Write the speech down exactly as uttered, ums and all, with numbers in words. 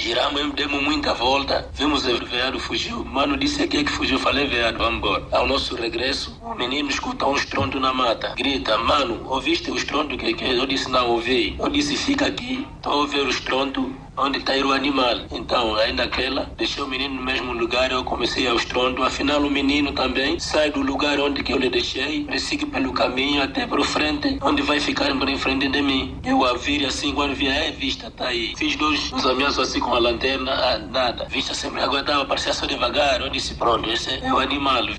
Giramos, demos muita volta, vimos o veado fugiu. Mano disse aqui que fugiu, falei veado, vamos embora. Ao nosso regresso, o menino escuta um estrondo na mata. Grita, mano, ouviste o estrondo que, que eu disse não ouvi. Eu disse fica aqui, estou a ouvir o estrondo. Onde está o animal. Então, aí naquela, deixei o menino no mesmo lugar, eu comecei ao estrondo. Afinal, o menino também sai do lugar onde que eu lhe deixei, ele sigue pelo caminho até para o frente, onde vai ficar em frente de mim. Eu a vi assim, quando vi, é, vista, tá aí. Fiz dois uns ameaços assim com a lanterna, ah, nada. Vista sempre, agora estava, parecia só devagar. Eu disse, pronto, esse é o animal.